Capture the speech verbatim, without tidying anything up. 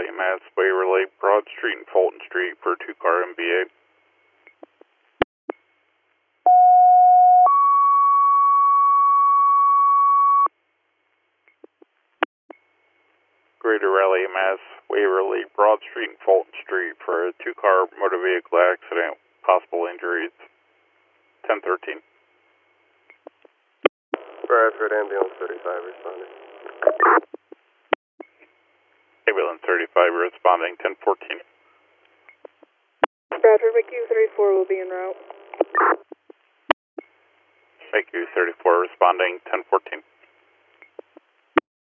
Raleigh, Mass, Waverly, Broad Street, and Fulton Street for two car M B A. Greater Raleigh, Mass, Waverly, Broad Street, and Fulton Street for a two car motor vehicle accident, possible injuries. ten thirteen. Bradford, ambulance thirty-five responding. Ambulance thirty-five responding, ten fourteen. Bradford, M C U thirty-four will be en route. M C U thirty-four responding, ten fourteen.